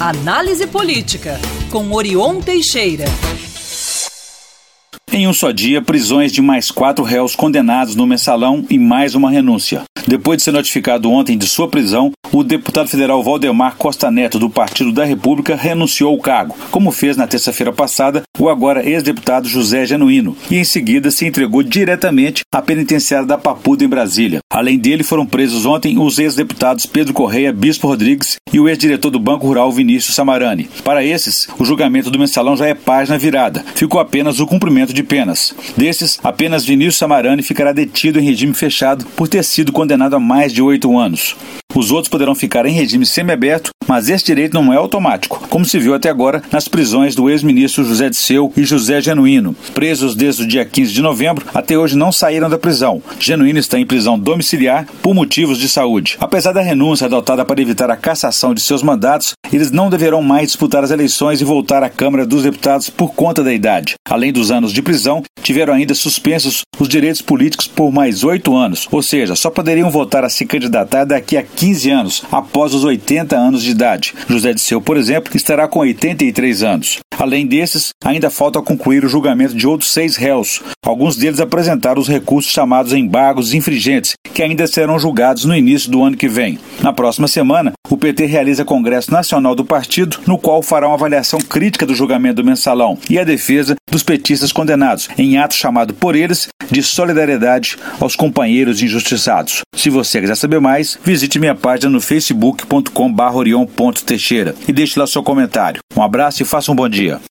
Análise Política, com Orion Teixeira. Em um só dia, prisões de mais 4 réus condenados no Mensalão e mais uma renúncia. Depois de ser notificado ontem de sua prisão, o deputado federal Valdemar Costa Neto, do Partido da República, renunciou ao cargo, como fez na terça-feira passada o agora ex-deputado José Genuíno, e em seguida se entregou diretamente à penitenciária da Papuda, em Brasília. Além dele, foram presos ontem os ex-deputados Pedro Correia, Bispo Rodrigues e o ex-diretor do Banco Rural, Vinícius Samarani. Para esses, o julgamento do Mensalão já é página virada. Ficou apenas o cumprimento de penas. Desses, apenas Vinícius Samarani ficará detido em regime fechado por ter sido condenado a mais de 8 anos. Os outros poderão ficar em regime semiaberto, mas esse direito não é automático, como se viu até agora nas prisões do ex-ministro José Disseu e José Genuíno. Presos desde o dia 15 de novembro, até hoje não saíram da prisão. Genuíno está em prisão domiciliar por motivos de saúde. Apesar da renúncia adotada para evitar a cassação de seus mandatos, eles não deverão mais disputar as eleições e voltar à Câmara dos Deputados por conta da idade. Além dos anos de prisão, tiveram ainda suspensos os direitos políticos por mais 8 anos, ou seja, só poderiam voltar a se candidatar daqui a 15 anos, após os 80 anos de idade. José Disseu, por exemplo, estará com 83 anos. Além desses, ainda falta concluir o julgamento de outros 6 réus. Alguns deles apresentaram os recursos chamados embargos infringentes, que ainda serão julgados no início do ano que vem. Na próxima semana, o PT realiza Congresso Nacional do partido, no qual fará uma avaliação crítica do julgamento do Mensalão e a defesa dos petistas condenados, em ato chamado por eles de solidariedade aos companheiros injustiçados. Se você quiser saber mais, visite minha página no facebook.com/orion.teixeira e deixe lá seu comentário. Um abraço e faça um bom dia.